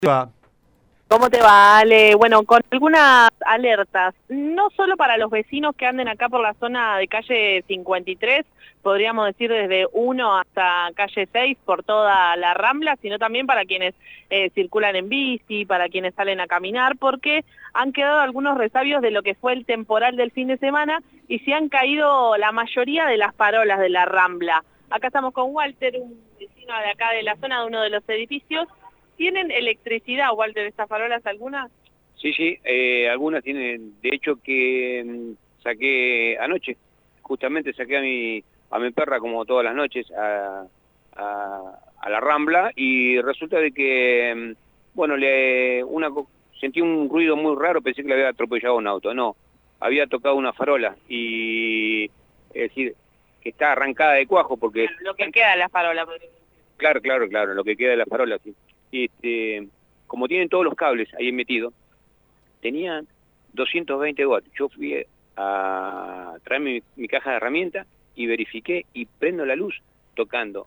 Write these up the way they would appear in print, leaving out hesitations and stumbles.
va? ¿Cómo te va, Ale? Bueno, con algunas alertas, no solo para los vecinos que anden acá por la zona de calle 53, podríamos decir desde 1 hasta calle 6 por toda la Rambla, sino también para quienes circulan en bici, para quienes salen a caminar, porque han quedado algunos resabios de lo que fue el temporal del fin de semana y se han caído la mayoría de las farolas de la Rambla. Acá estamos con Walter, un vecino de acá de la zona de uno de los edificios. ¿Tienen electricidad, Walter, estas farolas algunas? Sí, algunas tienen. De hecho que saqué anoche, justamente saqué a mi perra como todas las noches a la Rambla, y resulta de que, bueno, sentí un ruido muy raro, pensé que le había atropellado un auto. No, había tocado una farola, y es decir, que está arrancada de cuajo porque... Lo que queda de la farola. Claro, lo que queda de la farola, sí. Como tienen todos los cables ahí metidos, tenían 220 watts. Yo fui a traerme mi caja de herramientas y verifiqué, y prendo la luz tocando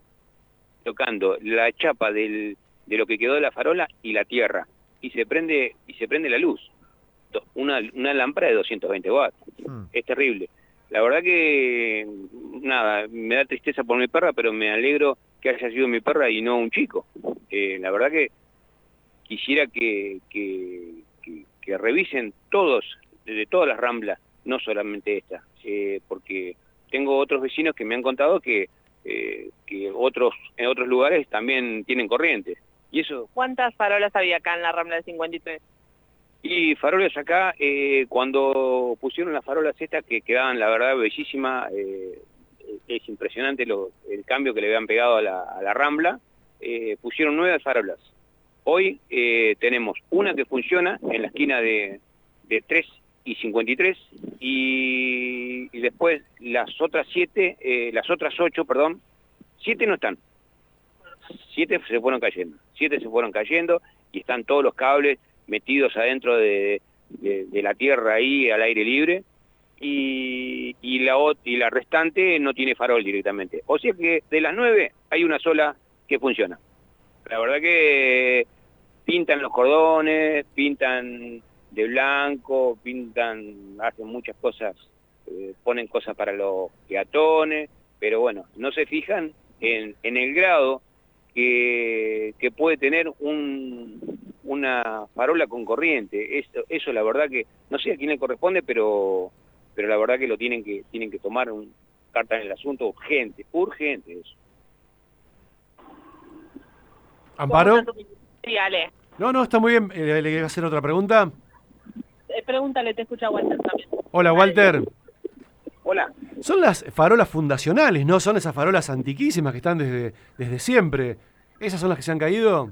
la chapa de lo que quedó de la farola y la tierra, y se prende la luz. Una lámpara de 220 watts. Es terrible. La verdad que, nada, me da tristeza por mi perra, pero me alegro que haya sido mi perra y no un chico. La verdad que quisiera que revisen todos, de todas las Ramblas, no solamente esta, porque tengo otros vecinos que me han contado que en otros lugares también tienen corriente. Y eso... ¿Cuántas farolas había acá en la Rambla de 53? Y farolas acá, cuando pusieron las farolas estas, que quedaban, la verdad, bellísimas, es impresionante el cambio que le habían pegado a la Rambla. Pusieron 9 farolas. Hoy tenemos una que funciona en la esquina de 3 y 53, y después las otras 8, perdón, 7 no están. 7 se fueron cayendo, y están todos los cables metidos adentro de la tierra ahí al aire libre, y la restante no tiene farol directamente. O sea que de las 9 hay una sola que funciona. La verdad que pintan los cordones, pintan de blanco, hacen muchas cosas, ponen cosas para los peatones, pero bueno, no se fijan en el grado que puede tener una farola con corriente. Eso la verdad que, no sé a quién le corresponde, pero la verdad que tienen que tomar carta en el asunto, urgente eso. ¿Amparo? Sí, Ale. No, está muy bien. ¿Le quería hacer otra pregunta? Pregúntale, te escucha Walter también. Hola, Walter. Hola. Son las farolas fundacionales, ¿no? Son esas farolas antiquísimas que están desde siempre. ¿Esas son las que se han caído?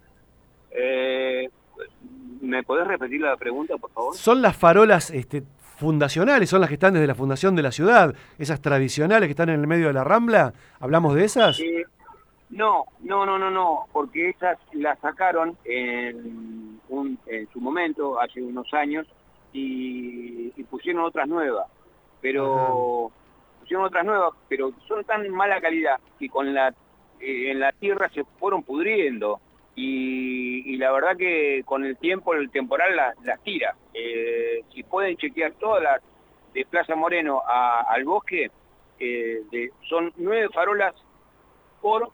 ¿Me podés repetir la pregunta, por favor? Son las farolas fundacionales, son las que están desde la fundación de la ciudad, esas tradicionales que están en el medio de la Rambla. ¿Hablamos de esas? No, porque esas las sacaron en su momento, hace unos años, y pusieron otras nuevas, pero son tan mala calidad que en la tierra se fueron pudriendo, y la verdad que con el tiempo, el temporal las tira. Si pueden chequear todas las de Plaza Moreno al bosque, son 9 farolas por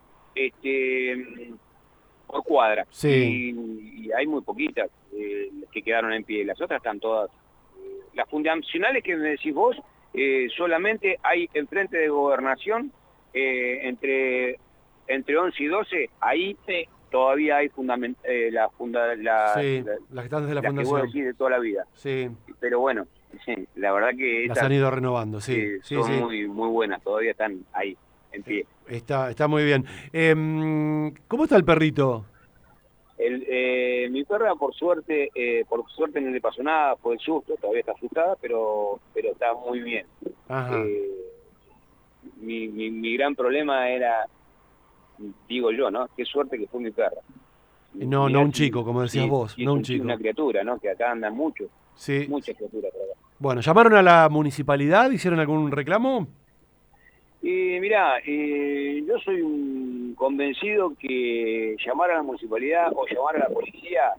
cuadra. Sí. Y hay muy poquitas que quedaron en pie. Las otras están todas. Las fundacionales que me decís vos, solamente hay enfrente de Gobernación, entre 11 y 12, ahí sí, todavía hay las que están desde la fundación, que vos decís de toda la vida. Sí. Pero bueno, sí, la verdad que las han ido renovando, sí. Son sí. muy buenas, todavía están ahí, en pie. Está muy bien. ¿Cómo está el perrito? Mi perra, por suerte no le pasó nada, fue el susto, todavía está asustada, pero está muy bien. Ajá. Mi gran problema era, digo yo, ¿no? Qué suerte que fue mi perra. No un chico, como decías vos, no un chico. Una criatura, ¿no? Que acá andan muchas criaturas por acá. Bueno, ¿llamaron a la municipalidad? ¿Hicieron algún reclamo? Mirá, yo soy un convencido que llamar a la municipalidad o llamar a la policía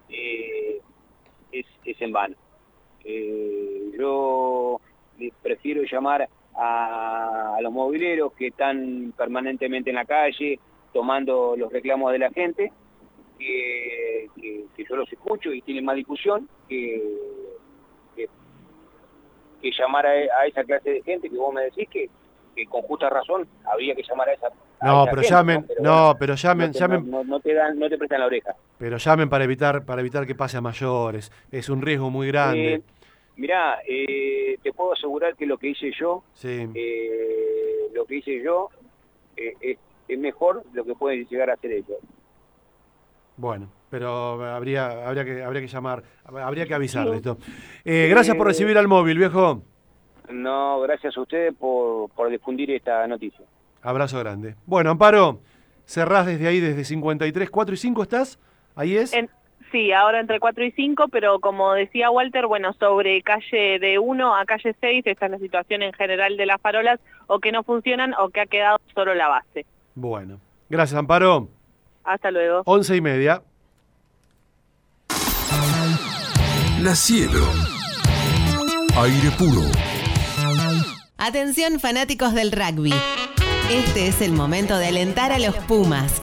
es en vano. Yo prefiero llamar a los mobileros que están permanentemente en la calle tomando los reclamos de la gente, que yo los escucho y tienen más discusión que llamar a esa clase de gente que vos me decís que con justa razón habría que llamar a esa No, esa pero gente, llamen, ¿no? pero llamen, No te prestan la oreja. pero llamen para evitar que pase a mayores. Es un riesgo muy grande. Mirá, te puedo asegurar que lo que hice yo, Sí. Es mejor de lo que pueden llegar a hacer ellos. Bueno, pero habría que llamar, habría que avisar de esto. Gracias por recibir al móvil, viejo. No, gracias a ustedes por difundir esta noticia. Abrazo grande. Bueno, Amparo, cerrás desde ahí, desde 53, 4 y 5 estás, ahí es. Sí, ahora entre 4 y 5, pero como decía Walter, bueno, sobre calle de 1 a calle 6, esta es la situación en general de las farolas, o que no funcionan o que ha quedado solo la base. Bueno, gracias, Amparo. Hasta luego. 11:30. La Cielo. Aire puro. Atención fanáticos del rugby. Este es el momento de alentar a los Pumas.